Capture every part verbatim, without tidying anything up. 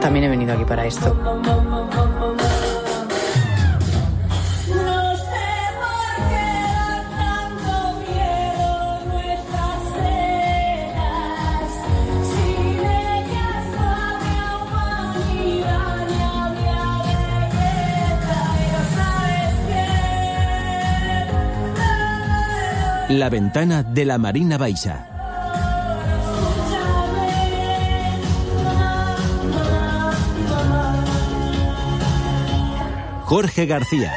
también he venido aquí para esto. La ventana de la Marina Baixa. Jorge García.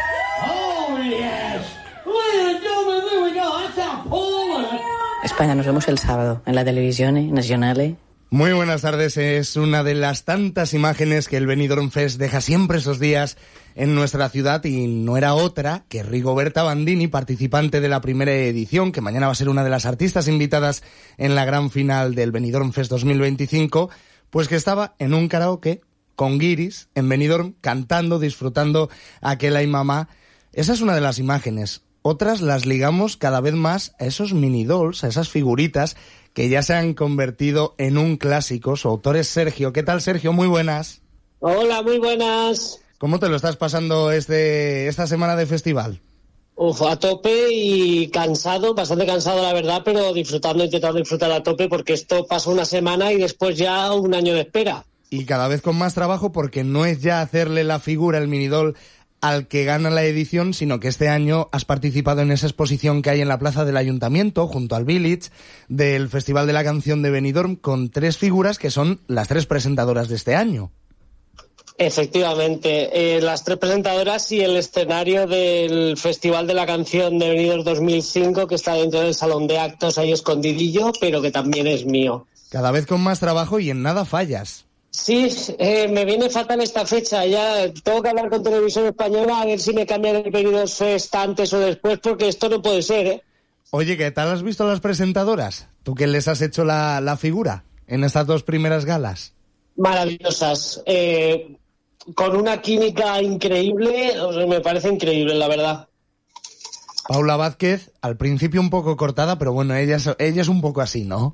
España, nos vemos el sábado en la televisión nacional. Muy buenas tardes. Es una de las tantas imágenes que el Benidorm Fest deja siempre esos días en nuestra ciudad, y no era otra que Rigoberta Bandini, participante de la primera edición, que mañana va a ser una de las artistas invitadas en la gran final del Benidorm Fest dos mil veinticinco, pues que estaba en un karaoke con guiris en Benidorm, cantando, disfrutando aquel Ay Mamá. Esa es una de las imágenes. Otras las ligamos cada vez más a esos mini dolls, a esas figuritas que ya se han convertido en un clásico. Su autor es Sergio. ¿Qué tal, Sergio? Muy buenas. Hola, muy buenas. ¿Cómo te lo estás pasando este esta semana de festival? Uf, a tope y cansado, bastante cansado la verdad, pero disfrutando, intentando disfrutar a tope, porque esto pasa una semana y después ya un año de espera. Y cada vez con más trabajo, porque no es ya hacerle la figura, el minidol, al que gana la edición, sino que este año has participado en esa exposición que hay en la plaza del Ayuntamiento, junto al Village, del Festival de la Canción de Benidorm, con tres figuras que son las tres presentadoras de este año. Efectivamente, eh, las tres presentadoras y el escenario del Festival de la Canción de Benidorm dos mil cinco, que está dentro del salón de actos ahí escondidillo, pero que también es mío. Cada vez con más trabajo y en nada fallas. Sí, eh, me viene fatal esta fecha. Ya tengo que hablar con Televisión Española a ver si me cambian el Benidorm Fest antes o después, porque esto no puede ser, ¿eh? Oye, ¿qué tal has visto a las presentadoras? ¿Tú que les has hecho la, la figura en estas dos primeras galas? Maravillosas. Eh, con una química increíble, o sea, me parece increíble, la verdad. Paula Vázquez, al principio un poco cortada, pero bueno, ella es, ella es un poco así, ¿no?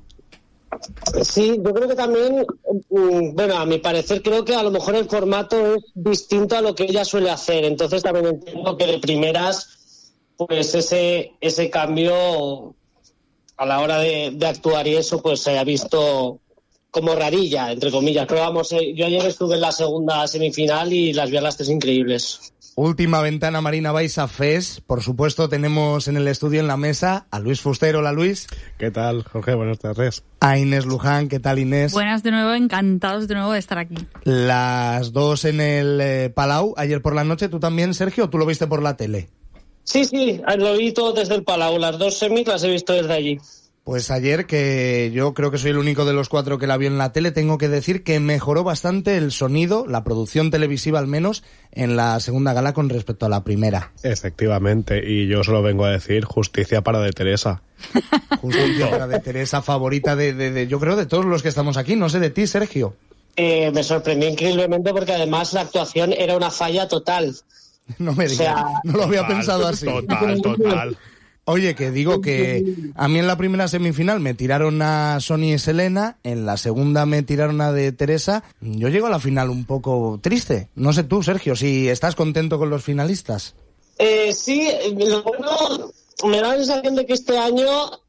Sí, yo creo que también, bueno, a mi parecer creo que a lo mejor el formato es distinto a lo que ella suele hacer, entonces también entiendo que de primeras, pues ese ese cambio a la hora de, de actuar y eso, pues se ha visto como rarilla, entre comillas. Pero vamos, eh, yo ayer estuve en la segunda semifinal y las vi a las tres increíbles. Última ventana Marina Baixa Fest. Por supuesto, tenemos en el estudio, en la mesa, a Luis Fuster. Hola, Luis. ¿Qué tal, Jorge? Buenas tardes. A Inés Luján. ¿Qué tal, Inés? Buenas de nuevo, encantados de nuevo de estar aquí. Las dos en el eh, Palau, ayer por la noche. ¿Tú también, Sergio, o tú lo viste por la tele? Sí, sí, lo vi todo desde el Palau. Las dos semis las he visto desde allí. Pues ayer, que yo creo que soy el único de los cuatro que la vio en la tele, tengo que decir que mejoró bastante el sonido, la producción televisiva al menos, en la segunda gala con respecto a la primera. Efectivamente, y yo solo vengo a decir justicia para de Teresa. Justicia para de Teresa, favorita de, de, de, yo creo, de todos los que estamos aquí, no sé de ti, Sergio. Eh, me sorprendió increíblemente porque además la actuación era una falla total. No me digas, o sea, no lo había total, pensado así. Total, total. Oye, que digo que a mí en la primera semifinal me tiraron a Sonia y Selena, en la segunda me tiraron a de Teresa. Yo llego a la final un poco triste. No sé tú, Sergio, si estás contento con los finalistas. Eh, sí, lo bueno, me da la sensación de que este año,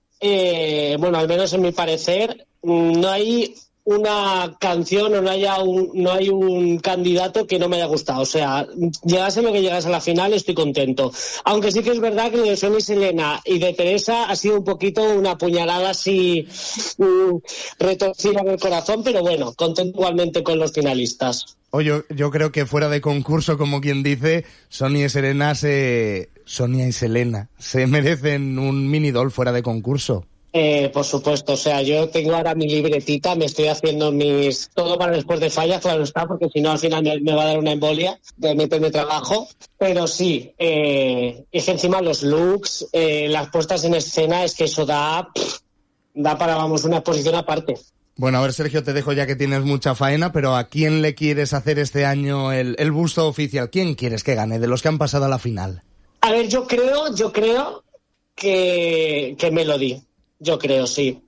eh, bueno, al menos en mi parecer, no hay una canción o no haya un, no hay un candidato que no me haya gustado. O sea, llegase lo que llegase a la final, estoy contento. Aunque sí que es verdad que lo de Sonia y Selena y de Teresa ha sido un poquito una puñalada así um, retorcida en el corazón, pero bueno, contento igualmente con los finalistas. Oye, yo creo que fuera de concurso, como quien dice, Sonia y Selena se... Sonia y Selena se merecen un mini doll fuera de concurso. Eh, por supuesto, o sea, yo tengo ahora mi libretita, me estoy haciendo mis... todo para después de fallas, claro está, porque si no al final me, me va a dar una embolia de meterme trabajo. Pero sí, eh, es que encima los looks, eh, las puestas en escena, es que eso da, pff, da para, vamos, una exposición aparte. Bueno, a ver, Sergio, te dejo ya que tienes mucha faena, pero ¿a quién le quieres hacer este año el, el busto oficial? ¿Quién quieres que gane de los que han pasado a la final? A ver, yo creo, yo creo que, que Melody. Yo creo, sí.